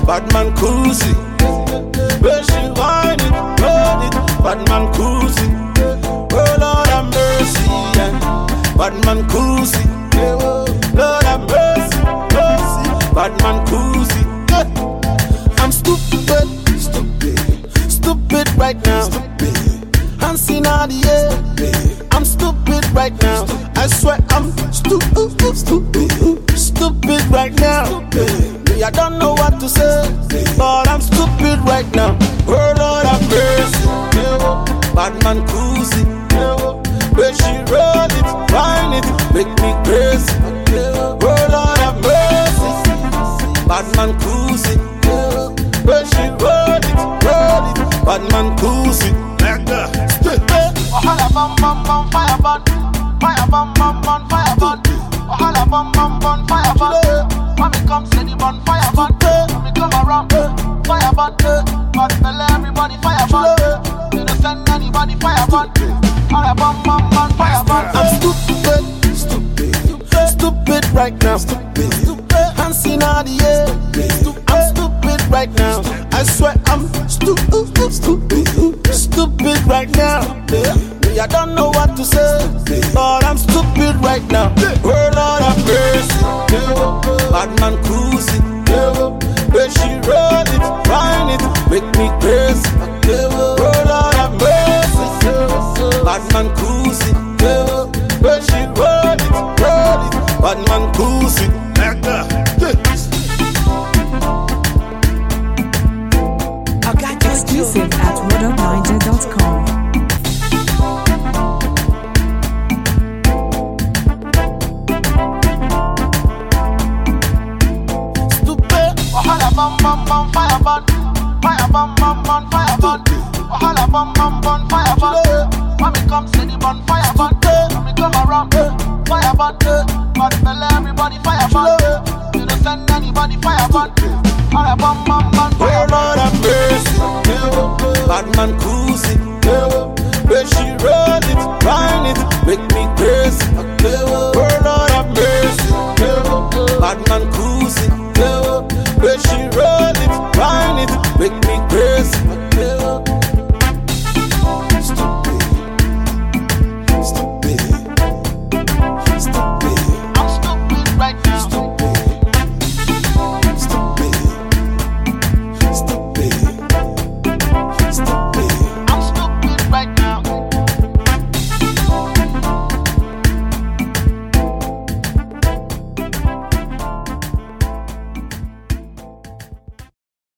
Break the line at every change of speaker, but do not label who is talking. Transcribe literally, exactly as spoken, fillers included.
bad man cruisy. Where she whine it, roll it, bad man cruisy. Oh Lord have mercy, yeah. Bad man cruisy. Lord have mercy, mercy, bad man cruisy. I'm stupid, stupid, stupid right now. Hands in all the air. I'm stupid right now. I swear I'm stupid, stupid, stupid right now. I don't know what to say, but I'm stupid right now. Oh Lord have mercy, bad man cruisy. Where she roll it, whine it, make me crazy. Oh Lord have mercy, bad man cruisy. Where she roll it, roll it, bad man cruisy.
Wahala bum bum bum fire burn, fire bum bum bum fire burn. Wahala bum bum bum fire burn. When me come say the bun fire burn, when me come around fire burn. But tell everybody fire burn. You don't send anybody fire burn. Wahala bum bum bum fire burn.
I'm stupid, stupid, stupid right now. Stupid, stupid, hands in all the air. I'm stupid right now. I swear I'm stupid, stupid, stupid right now. I don't know what to say, but I'm stupid right now. Oh Lord have mercy, bad man cruisy. Where she roll it, whine it, make me crazy. Oh Lord have mercy, bad man cruisy. Where she roll it, roll it, bad man cruisy.
Exclusive at what up ninja dot com.
Wahala bum bum bum fire burn, fire bum bum bum fire burn. Wahala bum bum bum fire burn. When me come say the bun fire burn, when me come around fire burn. But tell everybody fire burn. You don't send anybody fire burn. Wahala bum bum bum fire burn.
Oh Lord have mercy, bad man cruisy. Where she roll it, whine it, make me crazy. Oh